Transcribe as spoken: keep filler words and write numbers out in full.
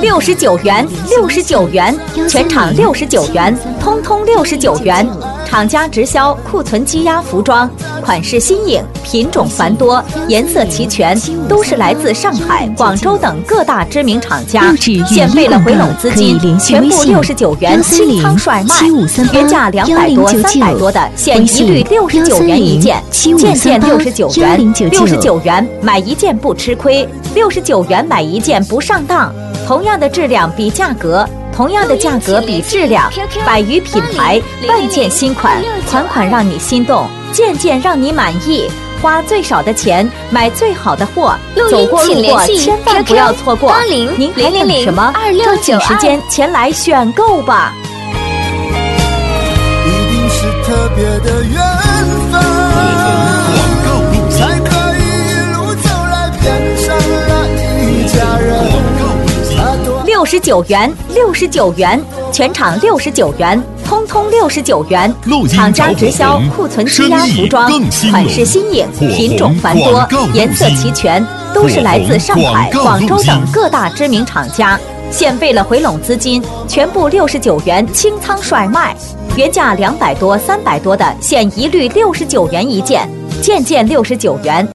六十九元，六十九元，全场六十九元，通通六十九元。厂家直销库存积压服装，款式新颖，品种繁多，颜色齐全，都是来自上海、广州等各大知名厂家。现为了回笼资金，全部六十九元清仓甩卖，原价两百多、三百多的，现一律六十九元一件，件件六十九元，六十九元买一件不吃亏，六十九元买一件不上当。同样的质量比价格。同样的价格比质量，百余品牌，万件新款，款款让你心动，件件让你满意。花最少的钱买最好的货，走过路过千万不要错过。您还等什么？抓紧时间前来选购吧！ 一定是特别的缘分，才可以一路走来变成了一家人。 六十九元，六十九元，全场六十九元，通通六十九元。厂家直销库存积压服装，款式新颖，品种繁多，颜色齐全，都是来自上海、广州等各大知名厂家。现为了回笼资金，全部六十九元清仓甩卖，原价两百多、三百多的，现一律六十九元一件，件件六十九元。